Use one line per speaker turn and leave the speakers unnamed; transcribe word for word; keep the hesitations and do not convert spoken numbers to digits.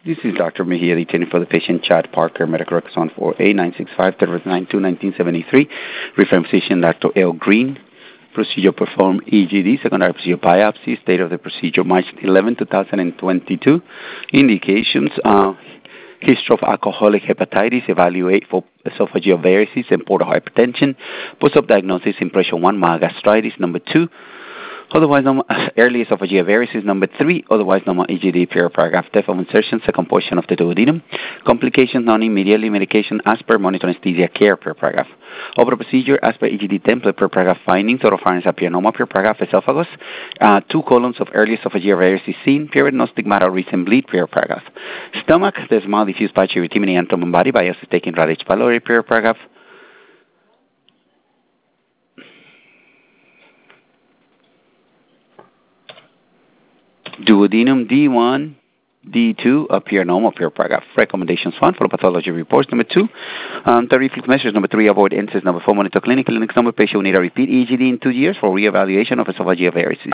This is Doctor Mejia, attending for the patient Chad Parker, medical records on four A nine six five, nine two, nineteen seventy-three. Referring physician Doctor L. Green. Procedure performed E G D, secondary procedure biopsy. State of the procedure March eleventh, twenty twenty-two. Indications, uh, history of alcoholic hepatitis, evaluate for esophageal varices and portal hypertension. Post-op diagnosis, impression one, mild gastritis. Number two, otherwise normal early esophageal varices. Number three, otherwise normal E G D, period paragraph, depth of insertion, second portion of the duodenum. Complications, non-immediately medication, as per monitor anesthesia care, per paragraph. Over procedure, as per E G D template, per paragraph findings, oropharynx apianoma, per paragraph esophagus. Uh, two columns of early esophageal varices seen, periodontal stigmata, recent bleed, per paragraph. Stomach, there's mild diffuse patchy erythema and abdomen body, biopsy taken Rh. pylori, per paragraph. Duodenum D one, D two, appear normal, per paragraph. Recommendations one, follow pathology reports. Number two, um, the reflex measures. Number three, avoid N SAIDs. Number four, monitor clinical. Next number, patient will need a repeat E G D in two years for reevaluation of esophageal varices.